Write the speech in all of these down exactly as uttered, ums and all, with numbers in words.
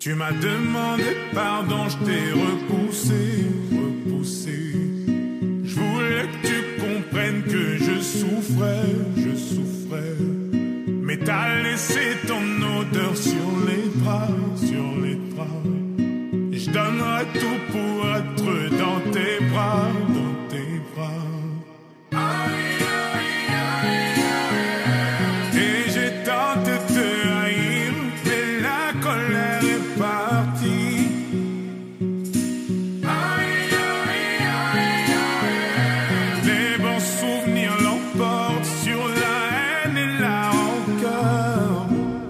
Tu m'as demandé pardon, je t'ai repoussé, repoussé. Je voulais que tu comprennes que je souffrais, je souffrais. Mais t'as laissé ton odeur sur les draps, sur les draps. Je donnerai tout pour être dans tes bras, dans tes bras. Et j'ai tenté de te haïr, mais la colère est partie. Les bons souvenirs l'emportent sur la haine et la rancœur.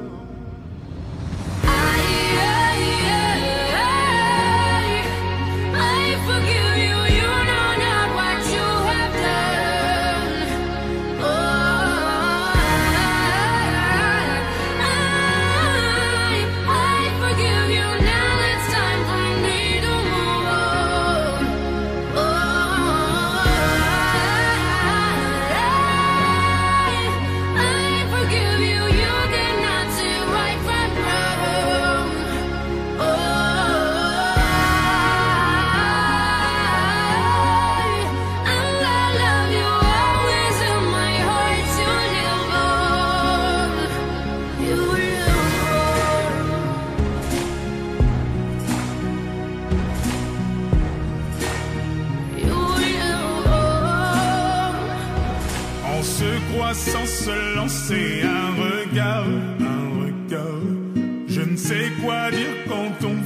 Sans se lancer un regard, un regard. Je ne sais quoi dire quand on